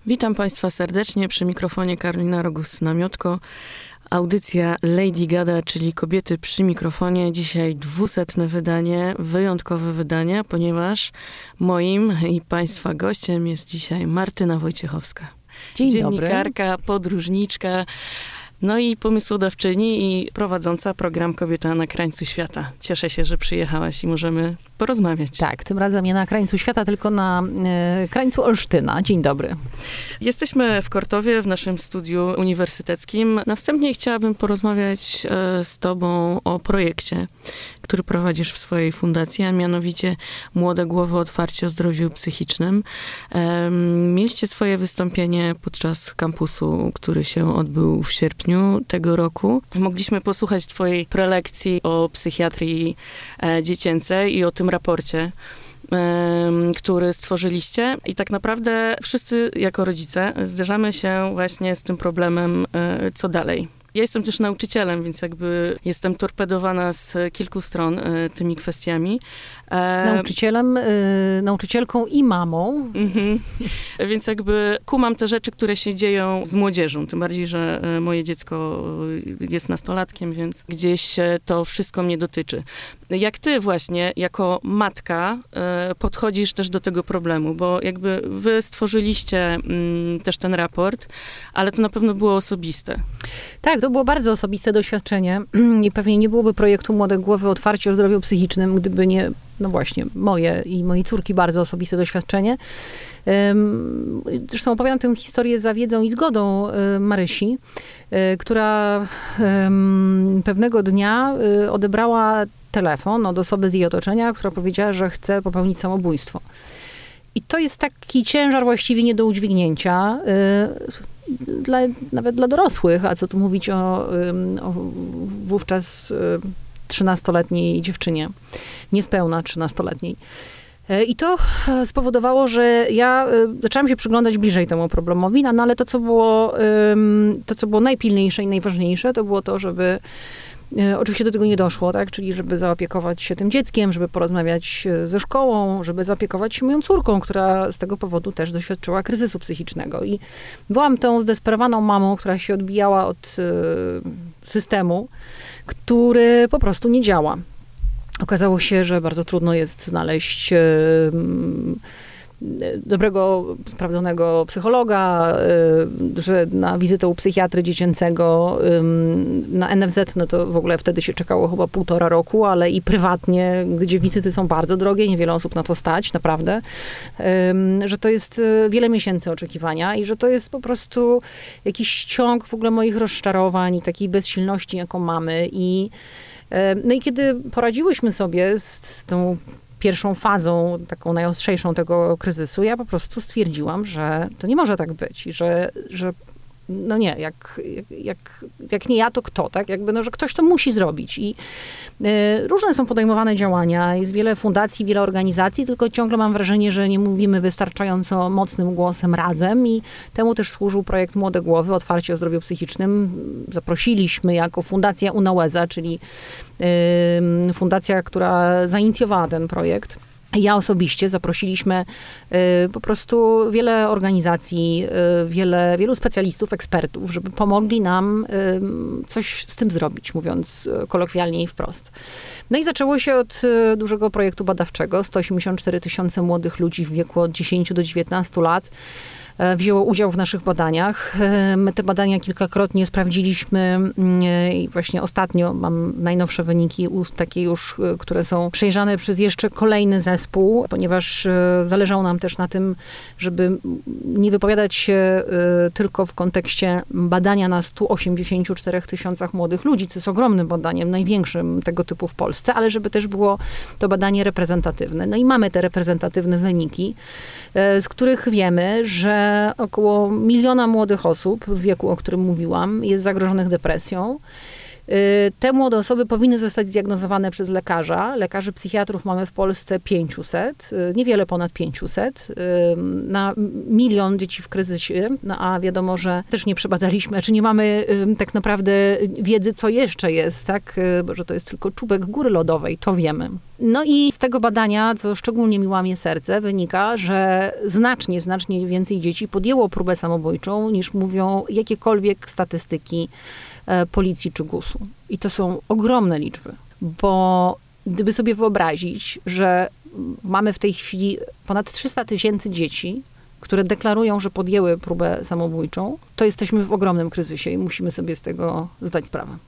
Witam Państwa serdecznie, przy mikrofonie Karolina Rogus-Namiotko. Audycja Lady Gada, czyli Kobiety przy mikrofonie. Dzisiaj 200. wydanie, wyjątkowe wydanie, ponieważ moim i Państwa gościem jest dzisiaj Martyna Wojciechowska. Dzień dobry. Dziennikarka, podróżniczka, no i pomysłodawczyni i prowadząca program Kobieta na krańcu świata. Cieszę się, że przyjechałaś i możemy porozmawiać. Tak, tym razem nie na krańcu świata, tylko na krańcu Olsztyna. Dzień dobry. Jesteśmy w Kortowie, w naszym studiu uniwersyteckim. Na wstępie chciałabym porozmawiać z tobą o projekcie, który prowadzisz w swojej fundacji, a mianowicie Młode Głowy Otwarcie o Zdrowiu Psychicznym. Mieliście swoje wystąpienie podczas kampusu, który się odbył w sierpniu tego roku. Mogliśmy posłuchać twojej prelekcji o psychiatrii dziecięcej i o tym raporcie, który stworzyliście. I tak naprawdę wszyscy jako rodzice zderzamy się właśnie z tym problemem, co dalej. Ja jestem też nauczycielem, więc jakby jestem torpedowana z kilku stron tymi kwestiami. Nauczycielem, nauczycielką i mamą. Więc jakby kumam te rzeczy, które się dzieją z młodzieżą. Tym bardziej, że moje dziecko jest nastolatkiem, więc gdzieś to wszystko mnie dotyczy. Jak ty właśnie, jako matka, podchodzisz też do tego problemu? Bo jakby wy stworzyliście też ten raport, ale to na pewno było osobiste. Tak, to było bardzo osobiste doświadczenie i pewnie nie byłoby projektu Młode Głowy Otwarcie o Zdrowiu Psychicznym, gdyby nie, no właśnie, moje i mojej córki bardzo osobiste doświadczenie. Zresztą opowiadam tę historię za wiedzą i zgodą Marysi, która pewnego dnia odebrała telefon od osoby z jej otoczenia, która powiedziała, że chce popełnić samobójstwo. I to jest taki ciężar właściwie nie do udźwignięcia, nawet dla dorosłych, a co tu mówić o wówczas 13-letniej dziewczynie, niespełna 13-letniej. I to spowodowało, że ja zaczęłam się przyglądać bliżej temu problemowi, no ale to, co było najpilniejsze i najważniejsze, to było to, żeby oczywiście do tego nie doszło, tak? Czyli żeby zaopiekować się tym dzieckiem, żeby porozmawiać ze szkołą, żeby zaopiekować się moją córką, która z tego powodu też doświadczyła kryzysu psychicznego. I byłam tą zdesperowaną mamą, która się odbijała od systemu, który po prostu nie działa. Okazało się, że bardzo trudno jest znaleźć dobrego, sprawdzonego psychologa, że na wizytę u psychiatry dziecięcego na NFZ, no to w ogóle wtedy się czekało chyba 1,5 roku, ale i prywatnie, gdzie wizyty są bardzo drogie, niewiele osób na to stać, naprawdę, że to jest wiele miesięcy oczekiwania i że to jest po prostu jakiś ciąg w ogóle moich rozczarowań i takiej bezsilności, jaką mamy. No i kiedy poradziłyśmy sobie z tą pierwszą fazą, taką najostrzejszą tego kryzysu, ja po prostu stwierdziłam, że to nie może tak być i że no nie, jak nie ja, to kto, tak? Jakby, no, że ktoś to musi zrobić. I różne są podejmowane działania, jest wiele fundacji, wiele organizacji, tylko ciągle mam wrażenie, że nie mówimy wystarczająco mocnym głosem razem i temu też służył projekt Młode Głowy, Otwarcie o Zdrowiu Psychicznym. Zaprosiliśmy jako Fundacja UNAUEZA, czyli fundacja, która zainicjowała ten projekt. Ja osobiście zaprosiliśmy po prostu wiele organizacji, wielu specjalistów, ekspertów, żeby pomogli nam coś z tym zrobić, mówiąc kolokwialnie i wprost. No i zaczęło się od dużego projektu badawczego. 184 000 młodych ludzi w wieku od 10 do 19 lat wzięło udział w naszych badaniach. My te badania kilkakrotnie sprawdziliśmy i właśnie ostatnio mam najnowsze wyniki, takie już, które są przejrzane przez jeszcze kolejny zespół, ponieważ zależało nam też na tym, żeby nie wypowiadać się tylko w kontekście badania na 184 000 młodych ludzi, co jest ogromnym badaniem, największym tego typu w Polsce, ale żeby też było to badanie reprezentatywne. No i mamy te reprezentatywne wyniki, z których wiemy, że około 1 miliona młodych osób w wieku, o którym mówiłam, jest zagrożonych depresją. Te młode osoby powinny zostać zdiagnozowane przez lekarza. Lekarzy psychiatrów mamy w Polsce 500, niewiele ponad 500, na 1 milion dzieci w kryzysie. No a wiadomo, że też nie przebadaliśmy, czy nie mamy tak naprawdę wiedzy, co jeszcze jest, tak? Że to jest tylko czubek góry lodowej, to wiemy. No i z tego badania, co szczególnie mi łamie serce, wynika, że znacznie więcej dzieci podjęło próbę samobójczą, niż mówią jakiekolwiek statystyki policji czy GUS-u. I to są ogromne liczby, bo gdyby sobie wyobrazić, że mamy w tej chwili ponad 300 000 dzieci, które deklarują, że podjęły próbę samobójczą, to jesteśmy w ogromnym kryzysie i musimy sobie z tego zdać sprawę.